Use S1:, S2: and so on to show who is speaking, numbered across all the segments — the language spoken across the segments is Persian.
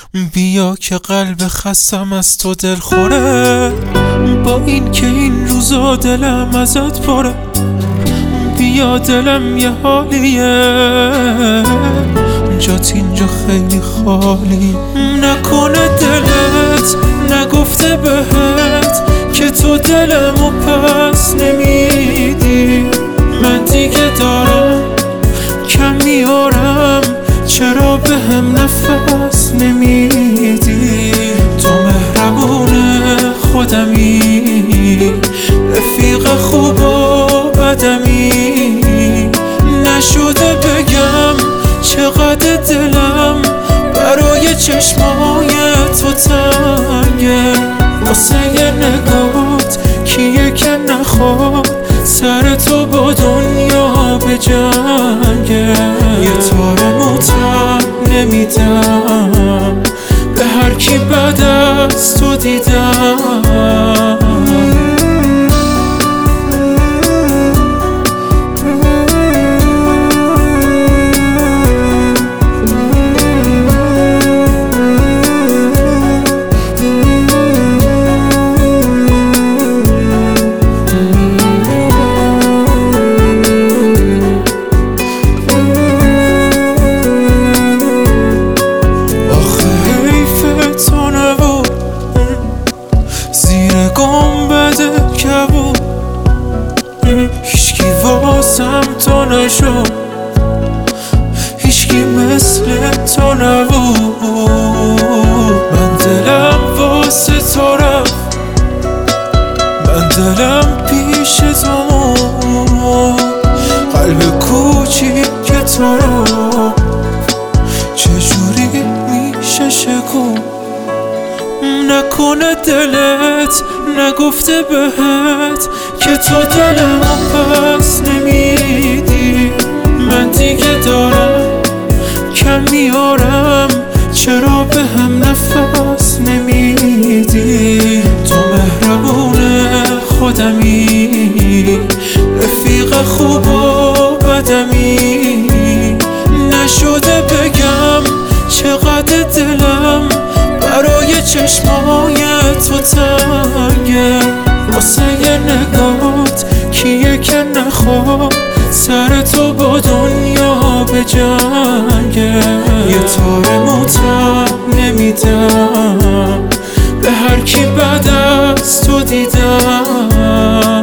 S1: بیا که قلب خستم از تو دل خوره، با این که این روزا دلم ازت پره. بیا دلم یه حالیه، جات اینجا خیلی خالی. نکنه دلت نگفته بهت که تو دلمو پس نمیدی. من دیگه دارم کم میارم، چرا بهم نفس نمیدی؟ تو مهربون خودمی، رفیق خوب و بدمی. نشده بگم چقدر دلم برای چشمای تو تنگه. واسه یه نگات کیه که نخواد سر تو با دنیا به جنگه. یه تار موتر نمیدم به هر کی بعد از تو دیدم. هیچکی واسم تو نشد، هیچکی مثل تو نبود. من دلم واسه تو رفت، من دلم پیش تو، قلب کوچیک تو رو چجوری میشه شکون؟ نکنه دلت نگفته بهت که تو دلمو پس نمیدی. من دیگه دارم کم میارم، چرا بهم نفس نمیدی؟ تو مهربون خودمی، رفیق خوب و بدمی. نشده بگم چقدر دلم برای چشمای تو تنگه. واسه یه نگات کیه که نخواد سر تو با دنیا به جنگه. یه تار موتر نمیدم به هر کی بعد از تو دیدم.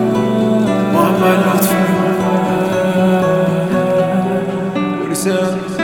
S1: محمد لطفی